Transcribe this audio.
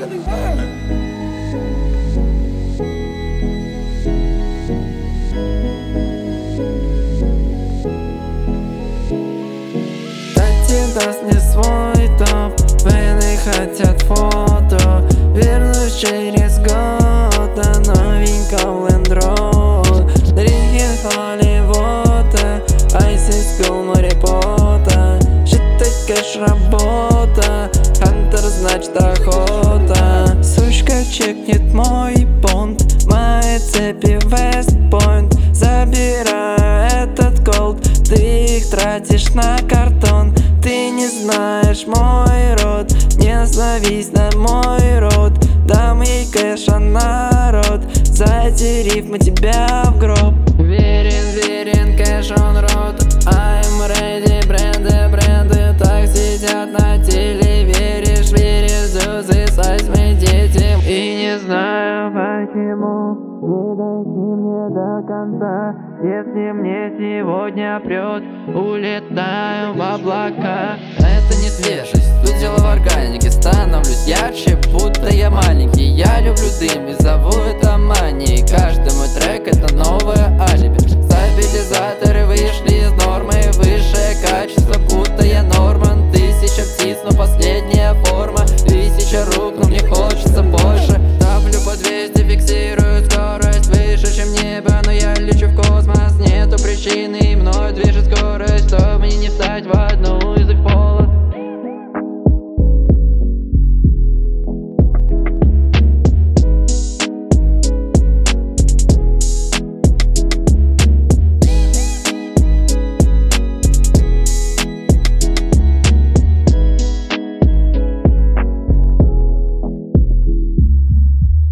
Даст мне свой топ, фэны хотят фото. Вернусь через год на новеньком Land Road. Дрихин Холливуда, Ice School, море пота. Считать кэш работа, Хантер значит охота. Сучка чекнет мой понт, мои цепи Вестпойнт. Забираю этот голд, ты их тратишь на картон. Ты не знаешь мой род, не зловись на мой род. Дам ей кэша народ, за эти рифмы тебя в гроб. Верен, кэш он рот. I'm ready, бренды так сидят на теле. Веришь, зюзы, сайз мои дети. И не знаю почему не дойти мне до конца. Если мне сегодня прет, улетаю в облака. Это не свежесть, тут дело в органике. Становлюсь ярче, будто я маленький. Я люблю дым и зову это манией. Каждый мой трек это новое алиби. Стабилизаторы вышли из нормы. Высшее качество, будто я Норман. 1000 птиц, но последняя форма. 1000 рук, но мне хочется больше. Давлю по 200, фиксирую скорость выше, чем небо, но я лечу в космос. Нету причины, и мною движет скорость.